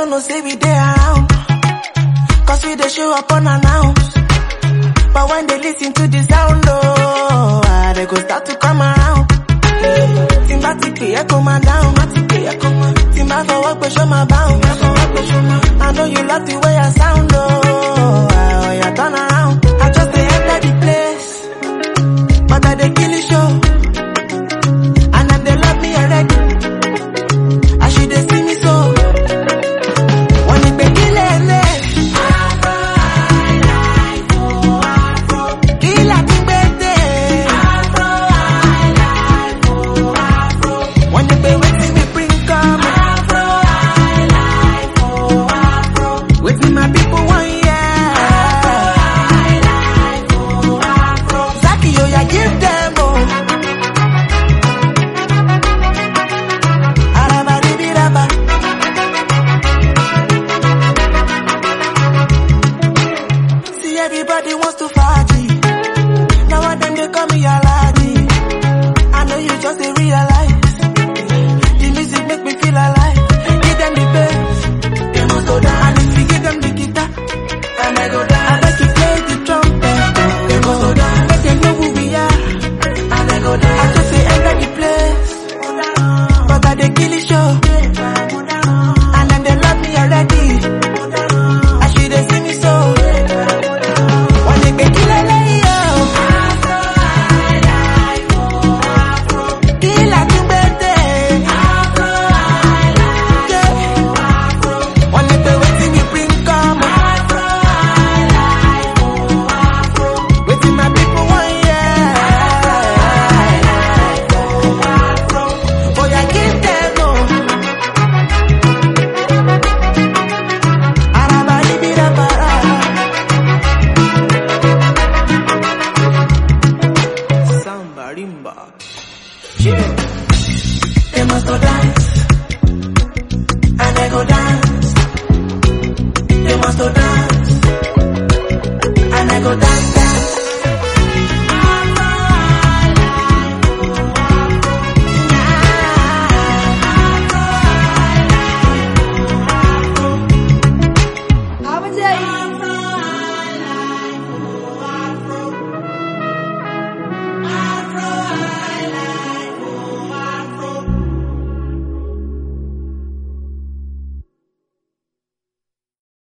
don't know say we dey around, cause we dey show up unannounced. But when they listen to the sound, oh, they go start to come around. Timbatic, echo my down, Timba for work, but show my bound. I know you love the way I sound, oh, yeah, turn around. I just dey enter the place, but I dey kill the show, and them they love me already. I should they see me so. When it be killing it, kill a king birthday. When it be waiting me bring come, waiting my people want Zaki, yo, ya give them oh. Everybody wants to party. Now one them they call me Aladdin. I know you just they realize the music make me feel alive. Give them the bass, they must go down. And if you give them the guitar, and I go down. I bet you play the trumpet, they must go down. Make them know who we are, and I go down. I just say enter the place, but I they kill the show, and then they love me already. I should they see me so. They must go dance, and I go dance. They must go dance, and I go dance.